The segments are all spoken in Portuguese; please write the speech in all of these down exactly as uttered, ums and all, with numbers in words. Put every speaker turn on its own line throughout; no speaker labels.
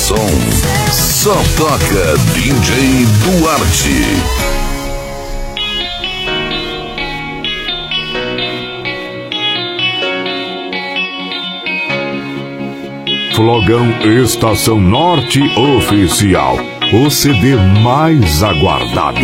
som. Só toca D J Duarte.
Flogão Estação Norte Oficial, o C D mais aguardado.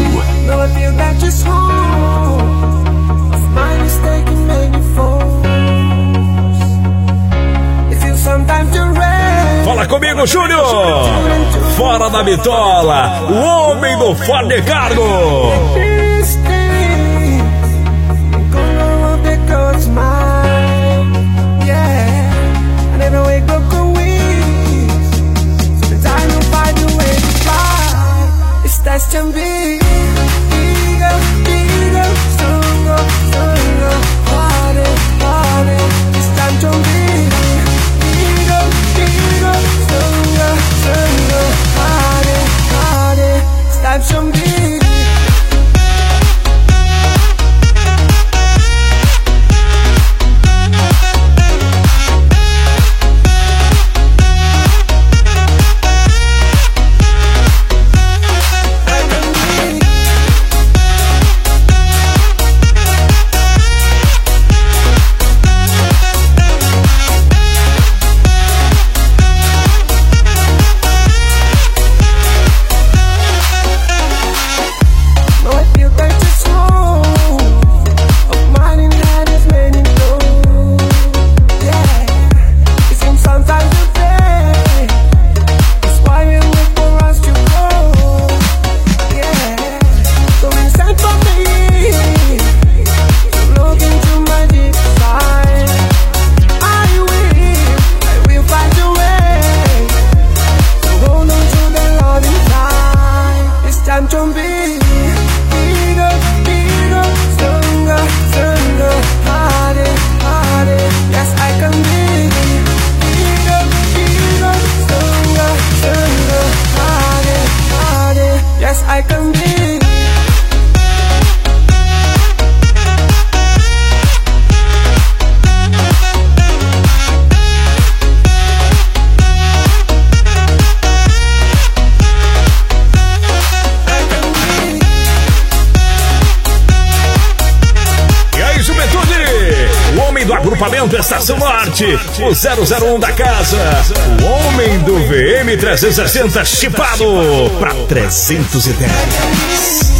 Fala comigo, Júnior! Fora da bitola, o homem do Ford Cargo.
That's to be bigger, bigger, stronger, stronger, harder, harder. It's time to be bigger, bigger, stronger, stronger, harder, harder. It's time to be.
Agrupamento Estação Norte, o zero zero um da casa, o homem do V M trezentos e sessenta chipado pra trezentos e dez.